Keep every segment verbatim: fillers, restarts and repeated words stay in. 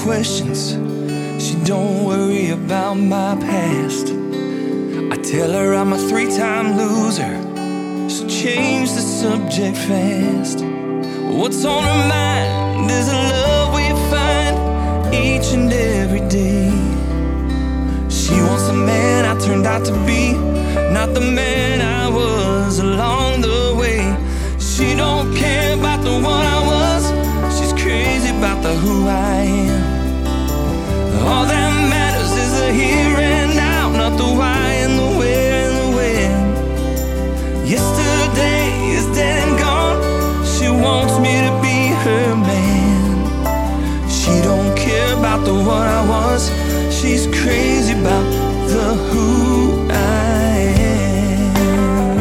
questions. She don't worry about my past. I tell her I'm a three-time loser. She changed the subject fast. What's on her mind is the love we find each and every day. She wants the man I turned out to be, not the man I was along the way. She don't care about the one I was. She's crazy about the who I am. All that matters is the here and now, not the why and the where and the when. Yesterday is dead and gone. She wants me to be her man. She don't care about the what I was. She's crazy about the who I am.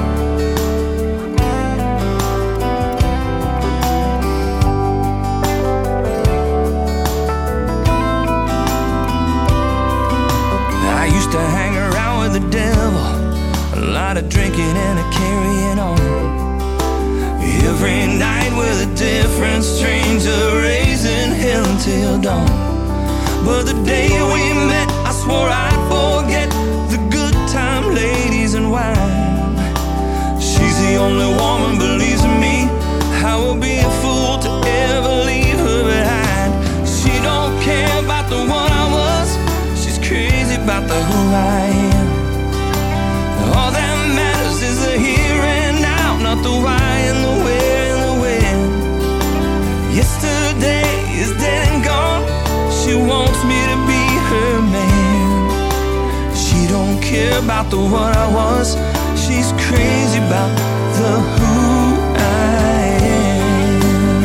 I used to hang around with the devil, a lot of drinking and a carrying on. Every night with a different stranger, raising hell until dawn. But the day we met, I swore I'd forget the good time, ladies and wine. She's the only woman believes in me. I will be a fool to ever leave her behind. She don't care about the one I was. She's crazy about the who I am. All that matters is the here and now, not the why and the where and the when. Yesterday is dead and gone. She wants me to be her man. She don't care about the what I was. She's crazy about the who I am.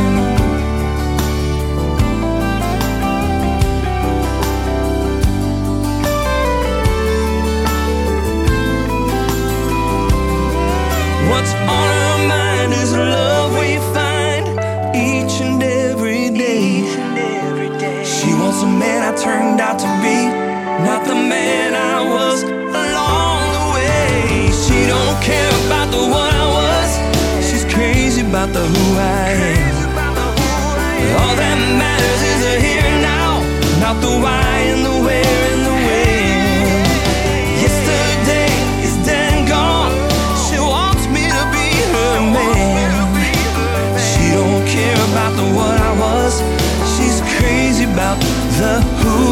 What's on her mind is the love we find each and every day. She wants a man I turned out to be, not the man I was along the way. She don't care about the what I was. She's crazy about the who I am. All that matters is the here and now, not the why and the where and the when. Yesterday is dead and gone. She wants me to be her man. She don't care about the what I was. She's crazy about the who